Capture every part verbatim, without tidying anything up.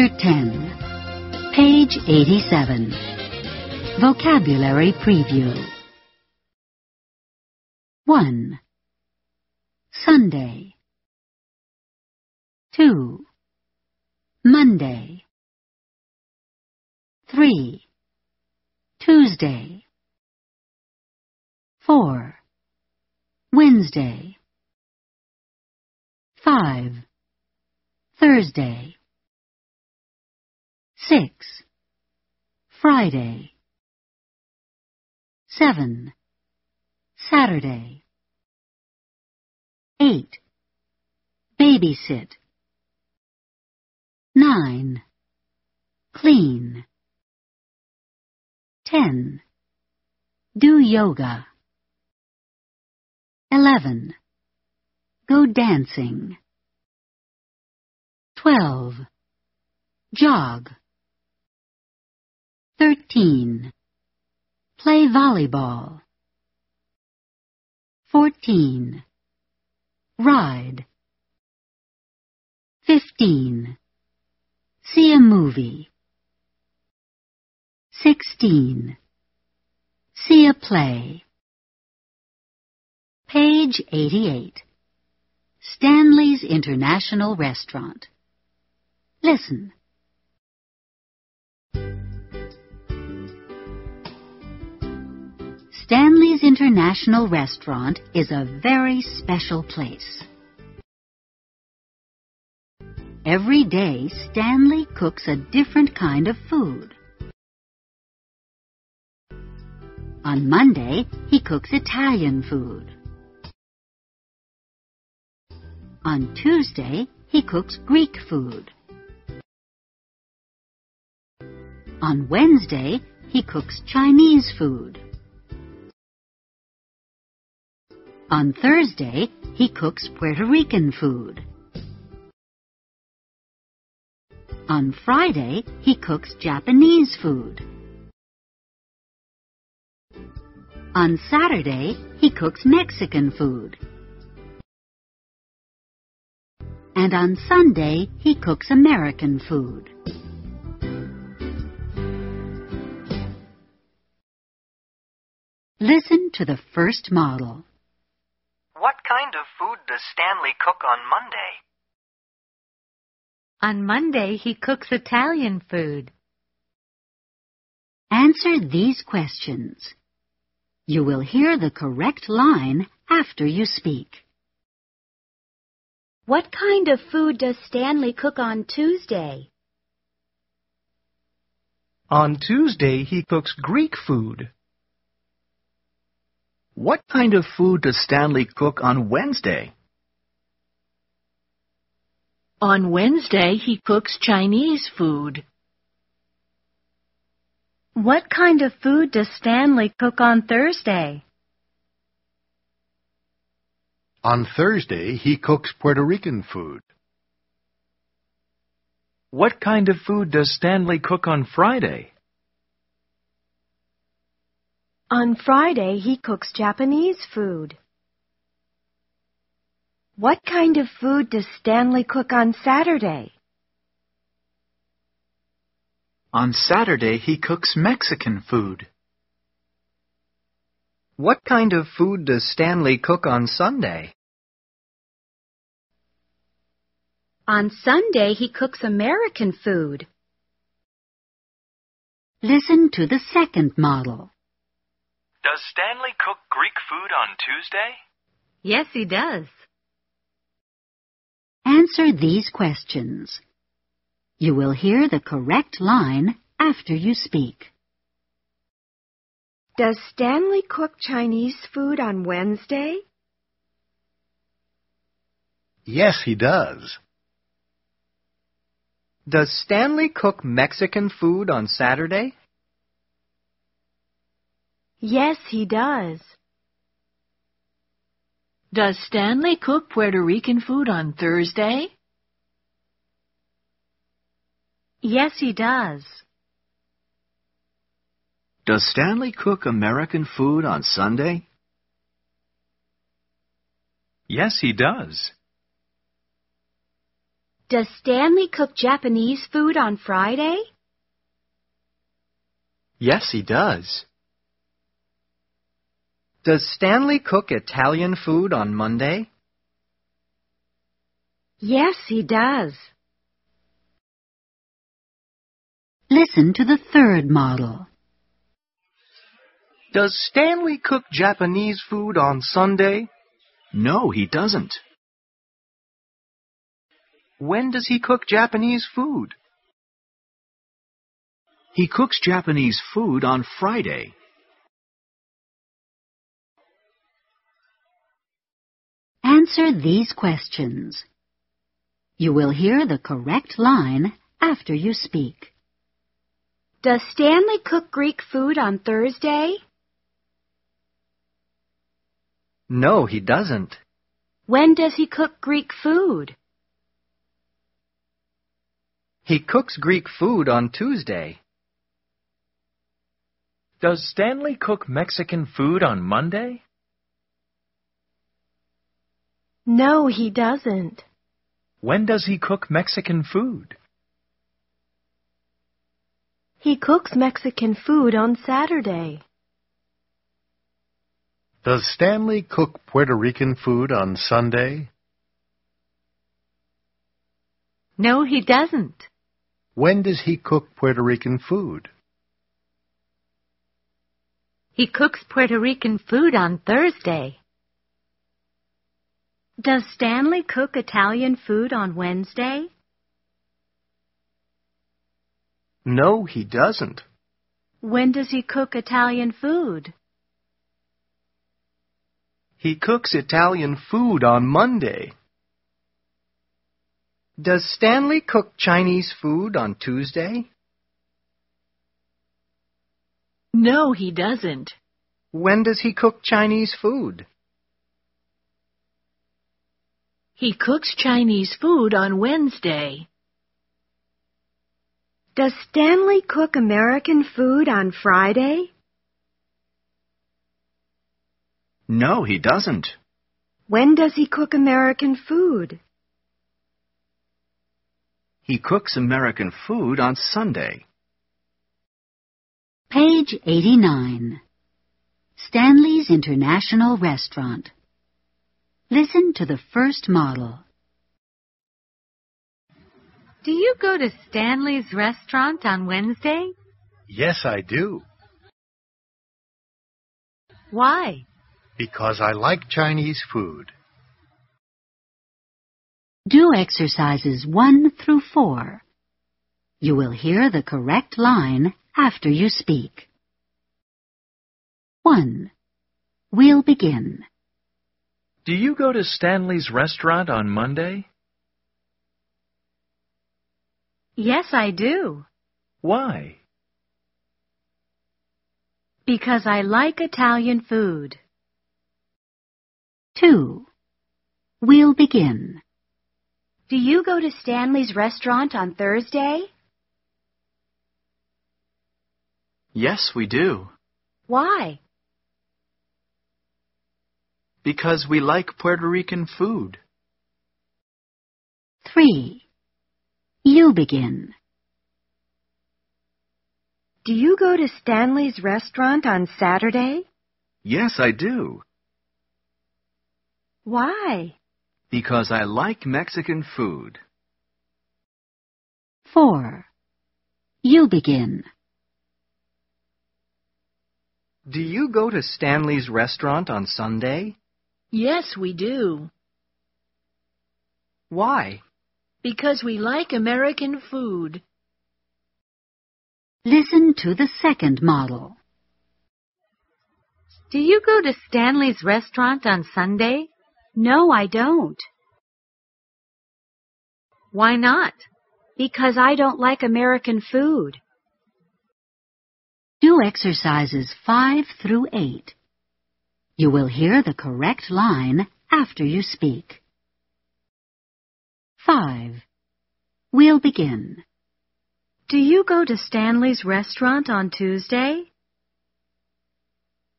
ten, page eighty-seven. Vocabulary Preview. one. Sunday. two. Monday. three. Tuesday. four. Wednesday. five. Thursday. six. Friday. seven. Saturday. eight. Babysit. nine. Clean. ten. Do yoga. eleven. Go dancing. twelve. Jog. thirteen. Play volleyball. fourteen. Ride. fifteen. See a movie. sixteen. See a play. Page eighty-eight. Stanley's International Restaurant. Listen. Stanley's International Restaurant is a very special place. Every day, Stanley cooks a different kind of food. On Monday, he cooks Italian food. On Tuesday, he cooks Greek food. On Wednesday, he cooks Chinese food. On Thursday, he cooks Puerto Rican food. On Friday, he cooks Japanese food. On Saturday, he cooks Mexican food. And on Sunday, he cooks American food. Listen to the first model. What kind of food does Stanley cook on Monday? On Monday, he cooks Italian food. Answer these questions. You will hear the correct line after you speak. What kind of food does Stanley cook on Tuesday? On Tuesday, he cooks Greek food. What kind of food does Stanley cook on Wednesday? On Wednesday, he cooks Chinese food. What kind of food does Stanley cook on Thursday? On Thursday, he cooks Puerto Rican food. What kind of food does Stanley cook on Friday? On Friday, he cooks Japanese food. What kind of food does Stanley cook on Saturday? On Saturday, he cooks Mexican food. What kind of food does Stanley cook on Sunday? On Sunday, he cooks American food. Listen to the second model. Does Stanley cook Greek food on Tuesday? Yes, he does. Answer these questions. You will hear the correct line after you speak. Does Stanley cook Chinese food on Wednesday? Yes, he does. Does Stanley cook Mexican food on Saturday? Yes, he does. Does Stanley cook Puerto Rican food on Thursday? Yes, he does. Does Stanley cook American food on Sunday? Yes, he does. Does Stanley cook Japanese food on Friday? Yes, he does. Does Stanley cook Italian food on Monday? Yes, he does. Listen to the third model. Does Stanley cook Japanese food on Sunday? No, he doesn't. When does he cook Japanese food? He cooks Japanese food on Friday. Answer these questions. You will hear the correct line after you speak. Does Stanley cook Greek food on Thursday? No, he doesn't. When does he cook Greek food? He cooks Greek food on Tuesday. Does Stanley cook Mexican food on Monday? No, he doesn't. When does he cook Mexican food? He cooks Mexican food on Saturday. Does Stanley cook Puerto Rican food on Sunday? No, he doesn't. When does he cook Puerto Rican food? He cooks Puerto Rican food on Thursday. Does Stanley cook Italian food on Wednesday? No, he doesn't. When does he cook Italian food? He cooks Italian food on Monday. Does Stanley cook Chinese food on Tuesday? No, he doesn't. When does he cook Chinese food? He cooks Chinese food on Wednesday. Does Stanley cook American food on Friday? No, he doesn't. When does he cook American food? He cooks American food on Sunday. Page eighty-nine. Stanley's International Restaurant. Listen to the first model. Do you go to Stanley's restaurant on Wednesday? Yes, I do. Why? Because I like Chinese food. Do exercises one through four. You will hear the correct line after you speak. one. We'll begin. Do you go to Stanley's restaurant on Monday? Yes, I do. Why? Because I like Italian food. two. We'll begin. Do you go to Stanley's restaurant on Thursday? Yes, we do. Why? Because we like Puerto Rican food. three. You begin. Do you go to Stanley's restaurant on Saturday? Yes, I do. Why? Because I like Mexican food. four. You begin. Do you go to Stanley's restaurant on Sunday? Yes, we do. Why? Because we like American food. Listen to the second model. Do you go to Stanley's restaurant on Sunday? No, I don't. Why not? Because I don't like American food. Do exercises five through eight. You will hear the correct line after you speak. five. We'll begin. Do you go to Stanley's restaurant on Tuesday?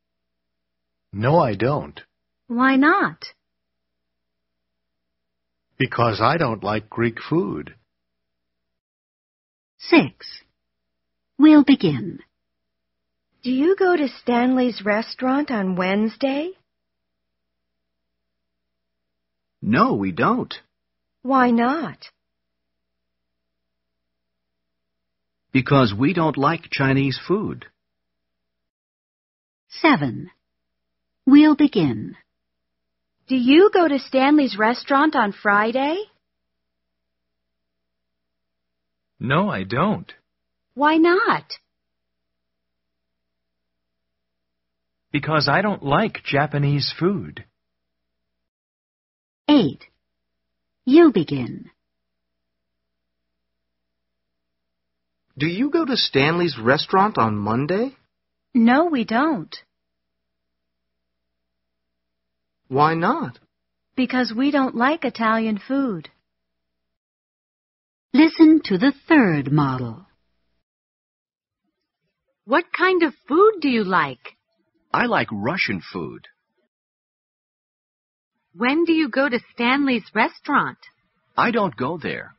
No, I don't. Why not? Because I don't like Greek food. Six. We'll begin. Do you go to Stanley's restaurant on Wednesday? No, we don't. Why not? Because we don't like Chinese food. Seven. We'll begin. Do you go to Stanley's restaurant on Friday? No, I don't. Why not? Because I don't like Japanese food. Eight. You begin. Do you go to Stanley's restaurant on Monday? No, we don't. Why not? Because we don't like Italian food. Listen to the third model. What kind of food do you like? I like Russian food. When do you go to Stanley's restaurant? I don't go there.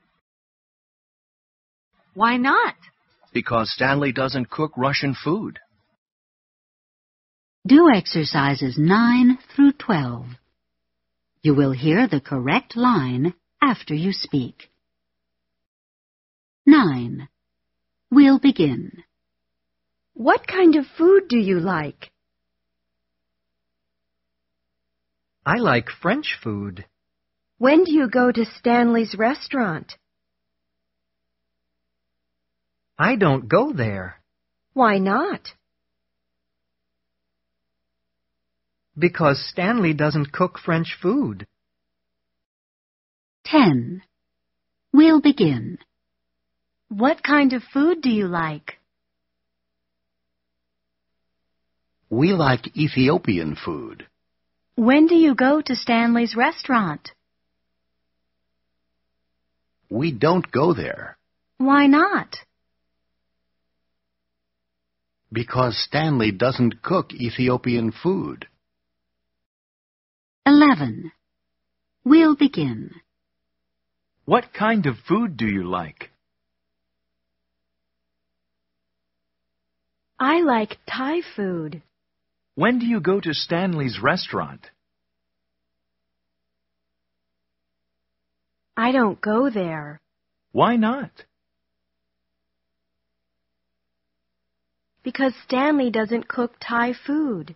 Why not? Because Stanley doesn't cook Russian food. Do exercises nine through twelve. You will hear the correct line after you speak. Nine. We'll begin. What kind of food do you like? I like French food. When do you go to Stanley's restaurant? I don't go there. Why not? Because Stanley doesn't cook French food. Ten. We'll begin. What kind of food do you like? We like Ethiopian food. When do you go to Stanley's restaurant? We don't go there. Why not? Because Stanley doesn't cook Ethiopian food. Eleven. We'll begin. What kind of food do you like? I like Thai food. When do you go to Stanley's restaurant? I don't go there. Why not? Because Stanley doesn't cook Thai food.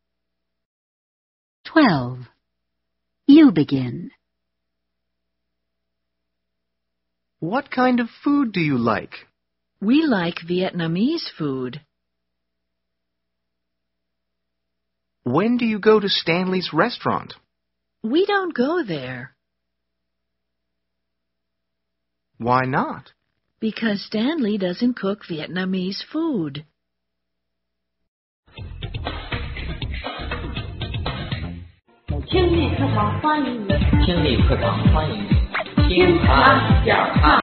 Twelve. You begin. What kind of food do you like? We like Vietnamese food. When do you go to Stanley's restaurant? We don't go there. Why not? Because Stanley doesn't cook Vietnamese food. 听力课堂欢迎你，听力课堂欢迎你，听他讲他。